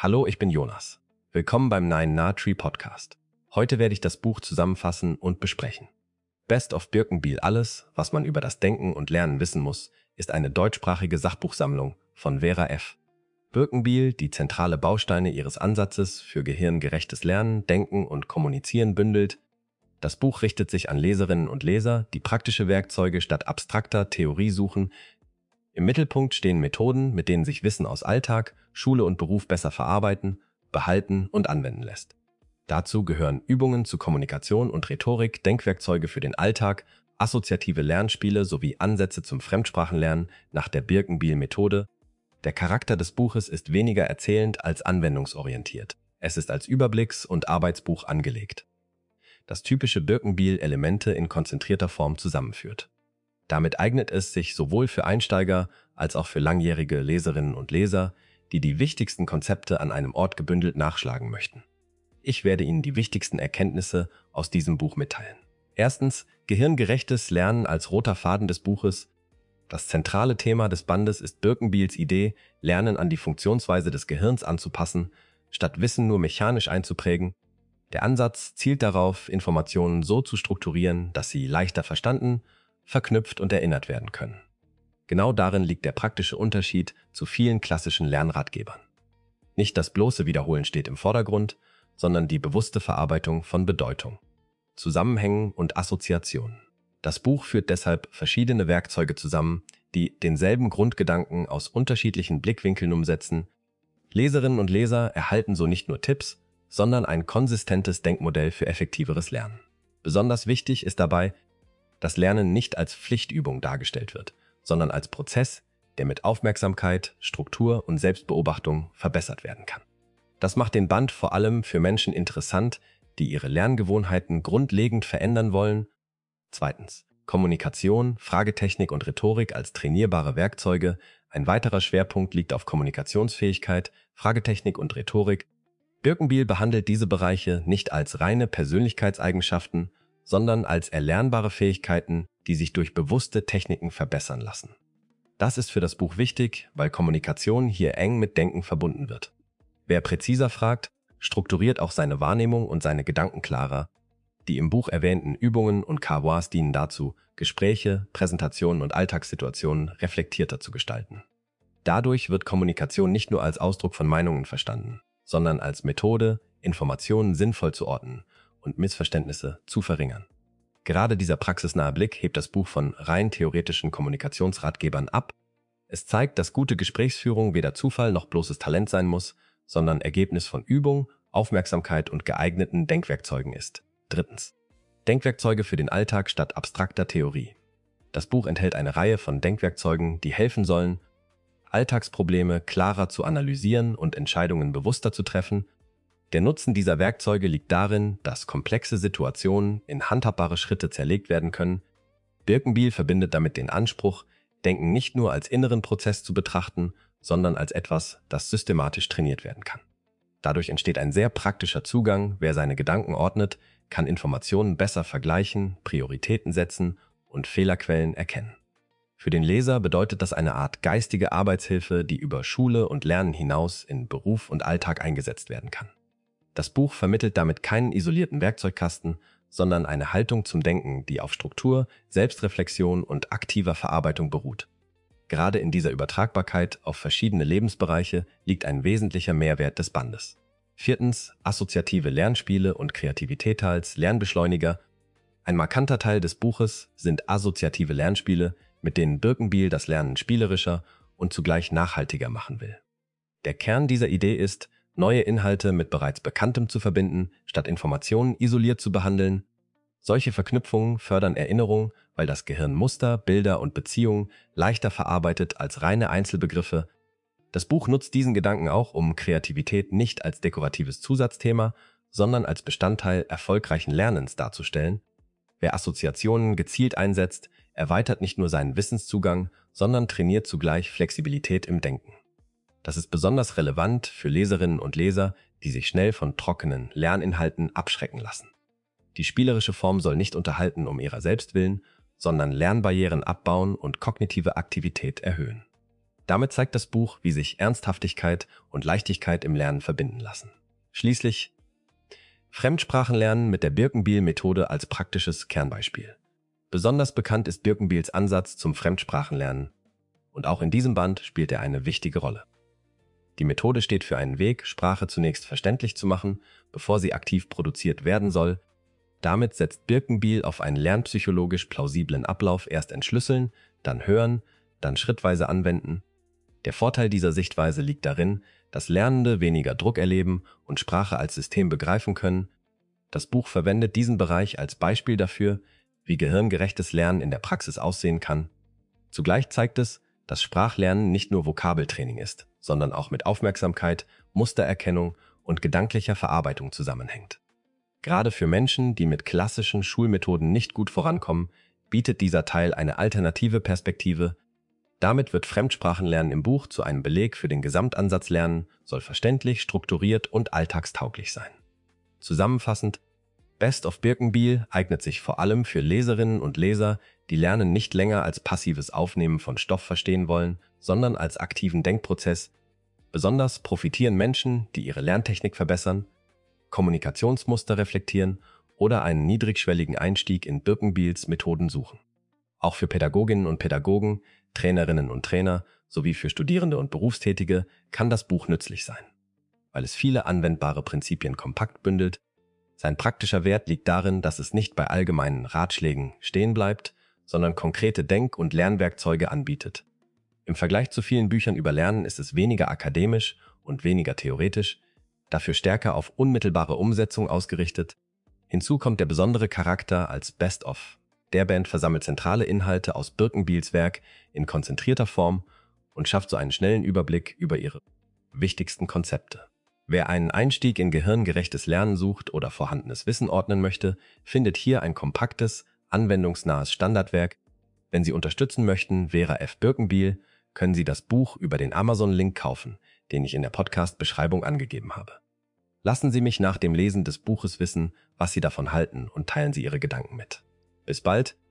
Hallo, ich bin Jonas. Willkommen beim Nine Na Tree Podcast. Heute werde ich das Buch zusammenfassen und besprechen. Best of Birkenbiel. Alles, was man über das Denken und Lernen wissen muss, ist eine deutschsprachige Sachbuchsammlung von Vera F. Birkenbiel, die zentrale Bausteine ihres Ansatzes für gehirngerechtes Lernen, Denken und Kommunizieren bündelt. Das Buch richtet sich an Leserinnen und Leser, die praktische Werkzeuge statt abstrakter Theorie suchen. Im Mittelpunkt stehen Methoden, mit denen sich Wissen aus Alltag, Schule und Beruf besser verarbeiten, behalten und anwenden lässt. Dazu gehören Übungen zu Kommunikation und Rhetorik, Denkwerkzeuge für den Alltag, assoziative Lernspiele sowie Ansätze zum Fremdsprachenlernen nach der Birkenbiel-Methode. Der Charakter des Buches ist weniger erzählend als anwendungsorientiert. Es ist als Überblicks- und Arbeitsbuch angelegt, das typische Birkenbiel-Elemente in konzentrierter Form zusammenführt. Damit eignet es sich sowohl für Einsteiger als auch für langjährige Leserinnen und Leser, die die wichtigsten Konzepte an einem Ort gebündelt nachschlagen möchten. Ich werde Ihnen die wichtigsten Erkenntnisse aus diesem Buch mitteilen. Erstens, gehirngerechtes Lernen als roter Faden des Buches. Das zentrale Thema des Bandes ist Birkenbiels Idee, Lernen an die Funktionsweise des Gehirns anzupassen, statt Wissen nur mechanisch einzuprägen. Der Ansatz zielt darauf, Informationen so zu strukturieren, dass sie leichter verstanden, verknüpft und erinnert werden können. Genau darin liegt der praktische Unterschied zu vielen klassischen Lernratgebern. Nicht das bloße Wiederholen steht im Vordergrund, sondern die bewusste Verarbeitung von Bedeutung, Zusammenhängen und Assoziationen. Das Buch führt deshalb verschiedene Werkzeuge zusammen, die denselben Grundgedanken aus unterschiedlichen Blickwinkeln umsetzen. Leserinnen und Leser erhalten so nicht nur Tipps, sondern ein konsistentes Denkmodell für effektiveres Lernen. Besonders wichtig ist dabei, dass Lernen nicht als Pflichtübung dargestellt wird, sondern als Prozess, der mit Aufmerksamkeit, Struktur und Selbstbeobachtung verbessert werden kann. Das macht den Band vor allem für Menschen interessant, die ihre Lerngewohnheiten grundlegend verändern wollen. Zweitens, Kommunikation, Fragetechnik und Rhetorik als trainierbare Werkzeuge. Ein weiterer Schwerpunkt liegt auf Kommunikationsfähigkeit, Fragetechnik und Rhetorik. Birkenbiel behandelt diese Bereiche nicht als reine Persönlichkeitseigenschaften, sondern als erlernbare Fähigkeiten, die sich durch bewusste Techniken verbessern lassen. Das ist für das Buch wichtig, weil Kommunikation hier eng mit Denken verbunden wird. Wer präziser fragt, strukturiert auch seine Wahrnehmung und seine Gedanken klarer. Die im Buch erwähnten Übungen und Kawars dienen dazu, Gespräche, Präsentationen und Alltagssituationen reflektierter zu gestalten. Dadurch wird Kommunikation nicht nur als Ausdruck von Meinungen verstanden, sondern als Methode, Informationen sinnvoll zu ordnen und Missverständnisse zu verringern. Gerade dieser praxisnahe Blick hebt das Buch von rein theoretischen Kommunikationsratgebern ab. Es zeigt, dass gute Gesprächsführung weder Zufall noch bloßes Talent sein muss, sondern Ergebnis von Übung, Aufmerksamkeit und geeigneten Denkwerkzeugen ist. Drittens, Denkwerkzeuge für den Alltag statt abstrakter Theorie. Das Buch enthält eine Reihe von Denkwerkzeugen, die helfen sollen, Alltagsprobleme klarer zu analysieren und Entscheidungen bewusster zu treffen. Der Nutzen dieser Werkzeuge liegt darin, dass komplexe Situationen in handhabbare Schritte zerlegt werden können. Birkenbiel verbindet damit den Anspruch, Denken nicht nur als inneren Prozess zu betrachten, sondern als etwas, das systematisch trainiert werden kann. Dadurch entsteht ein sehr praktischer Zugang. Wer seine Gedanken ordnet, kann Informationen besser vergleichen, Prioritäten setzen und Fehlerquellen erkennen. Für den Leser bedeutet das eine Art geistige Arbeitshilfe, die über Schule und Lernen hinaus in Beruf und Alltag eingesetzt werden kann. Das Buch vermittelt damit keinen isolierten Werkzeugkasten, sondern eine Haltung zum Denken, die auf Struktur, Selbstreflexion und aktiver Verarbeitung beruht. Gerade in dieser Übertragbarkeit auf verschiedene Lebensbereiche liegt ein wesentlicher Mehrwert des Bandes. Viertens, assoziative Lernspiele und Kreativität als Lernbeschleuniger. Ein markanter Teil des Buches sind assoziative Lernspiele, mit denen Birkenbiel das Lernen spielerischer und zugleich nachhaltiger machen will. Der Kern dieser Idee ist, neue Inhalte mit bereits Bekanntem zu verbinden, statt Informationen isoliert zu behandeln. Solche Verknüpfungen fördern Erinnerung, weil das Gehirn Muster, Bilder und Beziehungen leichter verarbeitet als reine Einzelbegriffe. Das Buch nutzt diesen Gedanken auch, um Kreativität nicht als dekoratives Zusatzthema, sondern als Bestandteil erfolgreichen Lernens darzustellen. Wer Assoziationen gezielt einsetzt, erweitert nicht nur seinen Wissenszugang, sondern trainiert zugleich Flexibilität im Denken. Das ist besonders relevant für Leserinnen und Leser, die sich schnell von trockenen Lerninhalten abschrecken lassen. Die spielerische Form soll nicht unterhalten um ihrer selbst willen, sondern Lernbarrieren abbauen und kognitive Aktivität erhöhen. Damit zeigt das Buch, wie sich Ernsthaftigkeit und Leichtigkeit im Lernen verbinden lassen. Schließlich Fremdsprachenlernen mit der Birkenbiel-Methode als praktisches Kernbeispiel. Besonders bekannt ist Birkenbiels Ansatz zum Fremdsprachenlernen und auch in diesem Band spielt er eine wichtige Rolle. Die Methode steht für einen Weg, Sprache zunächst verständlich zu machen, bevor sie aktiv produziert werden soll. Damit setzt Birkenbiel auf einen lernpsychologisch plausiblen Ablauf: erst entschlüsseln, dann hören, dann schrittweise anwenden. Der Vorteil dieser Sichtweise liegt darin, dass Lernende weniger Druck erleben und Sprache als System begreifen können. Das Buch verwendet diesen Bereich als Beispiel dafür, wie gehirngerechtes Lernen in der Praxis aussehen kann. Zugleich zeigt es, dass Sprachlernen nicht nur Vokabeltraining ist, sondern auch mit Aufmerksamkeit, Mustererkennung und gedanklicher Verarbeitung zusammenhängt. Gerade für Menschen, die mit klassischen Schulmethoden nicht gut vorankommen, bietet dieser Teil eine alternative Perspektive. Damit wird Fremdsprachenlernen im Buch zu einem Beleg für den Gesamtansatz: Lernen soll verständlich, strukturiert und alltagstauglich sein. Zusammenfassend: Best of Birkenbiel eignet sich vor allem für Leserinnen und Leser, die Lernen nicht länger als passives Aufnehmen von Stoff verstehen wollen, sondern als aktiven Denkprozess. Besonders profitieren Menschen, die ihre Lerntechnik verbessern, Kommunikationsmuster reflektieren oder einen niedrigschwelligen Einstieg in Birkenbiels Methoden suchen. Auch für Pädagoginnen und Pädagogen, Trainerinnen und Trainer sowie für Studierende und Berufstätige kann das Buch nützlich sein, weil es viele anwendbare Prinzipien kompakt bündelt. Sein praktischer Wert liegt darin, dass es nicht bei allgemeinen Ratschlägen stehen bleibt, sondern konkrete Denk- und Lernwerkzeuge anbietet. Im Vergleich zu vielen Büchern über Lernen ist es weniger akademisch und weniger theoretisch, dafür stärker auf unmittelbare Umsetzung ausgerichtet. Hinzu kommt der besondere Charakter als Best-of. Der Band versammelt zentrale Inhalte aus Birkenbiels Werk in konzentrierter Form und schafft so einen schnellen Überblick über ihre wichtigsten Konzepte. Wer einen Einstieg in gehirngerechtes Lernen sucht oder vorhandenes Wissen ordnen möchte, findet hier ein kompaktes, anwendungsnahes Standardwerk. Wenn Sie unterstützen möchten, Vera F. Birkenbiel, können Sie das Buch über den Amazon-Link kaufen, den ich in der Podcast-Beschreibung angegeben habe. Lassen Sie mich nach dem Lesen des Buches wissen, was Sie davon halten, und teilen Sie Ihre Gedanken mit. Bis bald,